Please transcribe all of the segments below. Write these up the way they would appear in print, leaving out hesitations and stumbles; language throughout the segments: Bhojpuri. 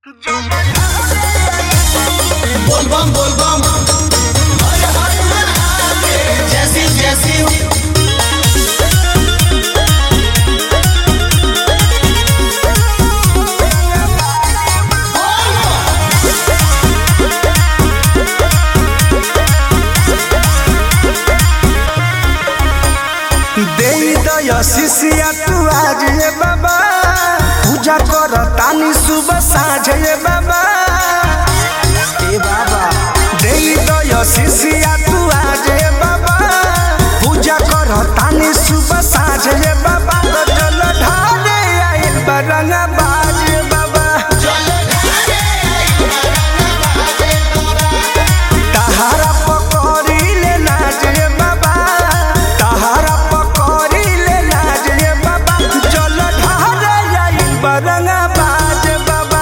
बोलबम बोलबम हर हर महादेव जैसी जैसी शिष्या तू आज ये बाबा पूजा कर तानी सुबह साँझ ये बाबा ए बाबा दे दो शिष्या तू आज ये बाबा पूजा कर तानी सुबह साँझ ये बाबा चल ढाले आइल बरंगा बाज बाबा तहारा पकड़ी ले नाच ये बाबा तहारा बरंगा बाज बाबा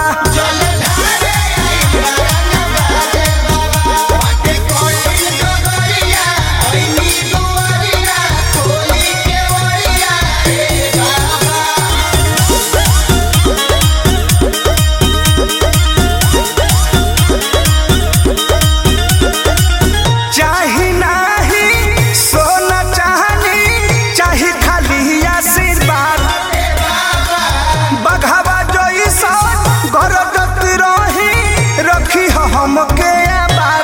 चाही नाही सोना चाहनी चाही खाली आशीर्वाद बघावा गरजत रही रखी हमके आबाद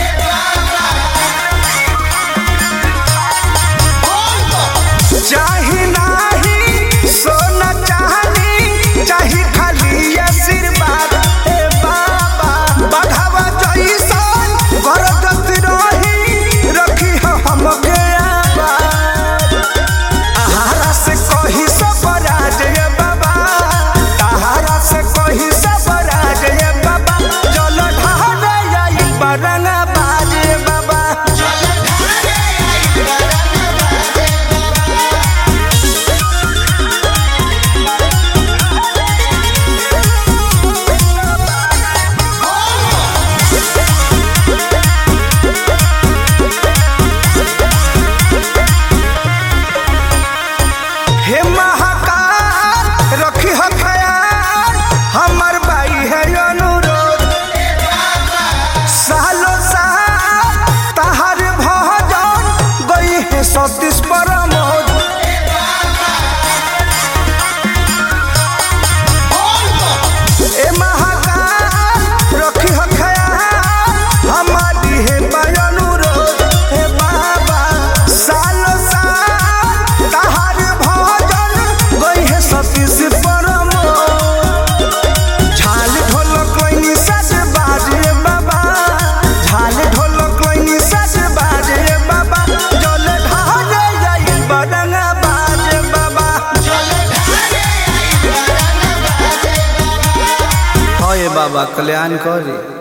चाही नाही सोना चाहनी चाही खाली आशीर्वाद ए बाबा बघावा जैसन गरजत रही रखी हमके आबाद आहारा से कही सब राज ये बाबा ताहारा से कही सब राज ये बाबा चल ढाले आई बरंगा बाज बाबा हे महाकाल रखी हो ख्याल हमर बाई है अनुरोध सालों साल तहार भजन गई है सतीश प्रमोद ए महाकाल रखी हो ख्याल हमारी है बाई अनुरोध हे बाबा सालों साल तहार भजन गई है सतीश प्रमोद झाल ढोलक लैनी सज बाजे बाबा झाल ढोलक लैनी सज बाजे बाबा जल ढाले जाई बरंगा बाजे बाबा जल ढाले आई बरंगा बाजे बाबा बाबा कल्याण करी।